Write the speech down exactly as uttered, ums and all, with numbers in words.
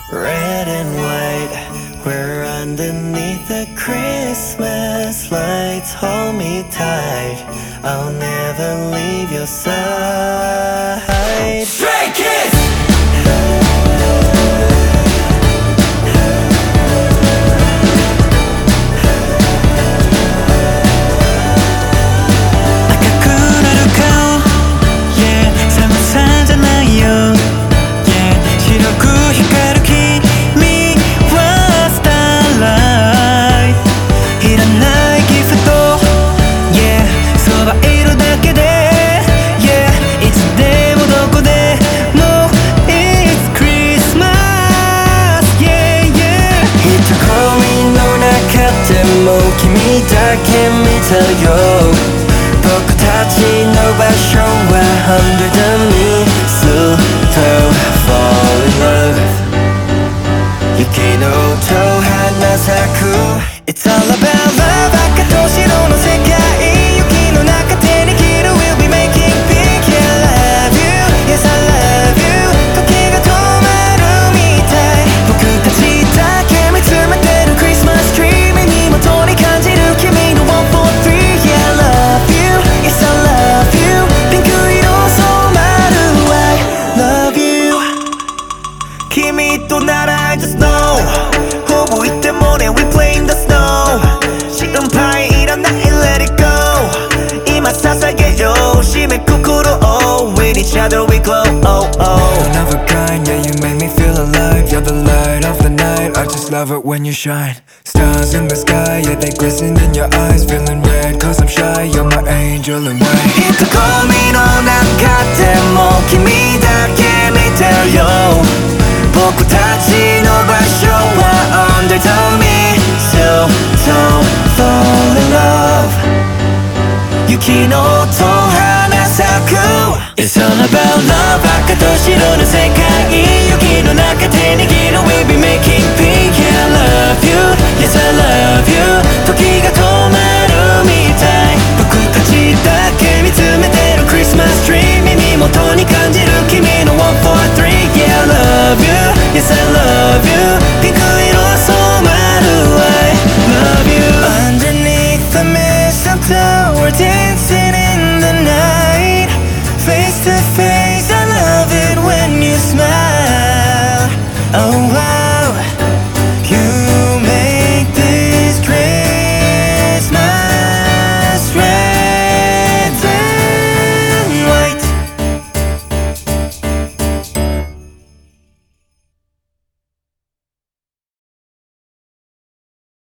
Red and white, we're underneath the Christmas lights. Hold me tight, I'll never leave your side. Stray Kids! Tell you 僕たちの場所は Under the moon So to fall in love 雪の音花咲く It's all about love 赤と白の世界雪の中手に切る We'll be making pink Yeah I love you Yes I love you 時が止まるみたい僕たちだけ見つめてる Christmas tree 目にもとに感じる君の one four three Yeah I love you Yes I love you ピンク色染まる I love you 君となら I just know ほぼいてもね We play in the snow 心配いらない Let it go 今捧げよう締めくくる Oh with each other we glow Oh oh One of a kind, yeah you make me feel alive You're the light of the night I just love it when you shine Stars in the sky, yeah they glisten in your eyes Feeling red cause I'm shy You're my angel in white いつゴミの中でも君だけ見てるよ僕たちの場所は Under the me So don't fall in love 雪の音花咲く It's all about love 赤と白の世界雪の中手に握る We'll be making pink Yeah I love you Yes I love